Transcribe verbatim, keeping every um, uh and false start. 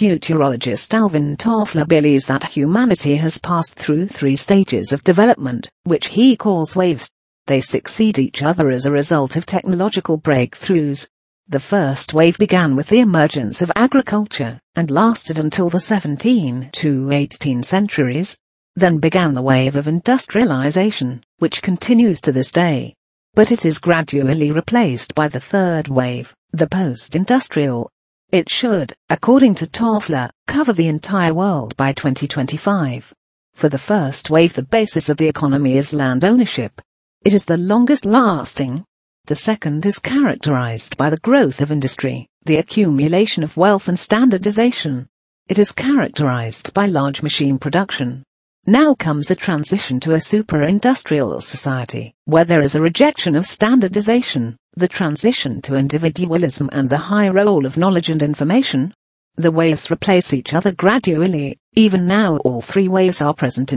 futurologist Alvin Toffler believes that humanity has passed through three stages of development, which he calls waves. They succeed each other as a result of technological breakthroughs. The first wave began with the emergence of agriculture, and lasted until the seventeenth to eighteenth centuries. Then began the wave of industrialization, which continues to this day. But it is gradually replaced by the third wave, the post-industrial. It should, according to Toffler, cover the entire world by twenty twenty-five. For the first wave, the basis of the economy is land ownership. It is the longest lasting. The second is characterized by the growth of industry, the accumulation of wealth and standardization. It is characterized by large machine production. Now comes the transition to a super-industrial society, where there is a rejection of standardization, the transition to individualism and the high role of knowledge and information. The waves replace each other gradually. Even now all three waves are present in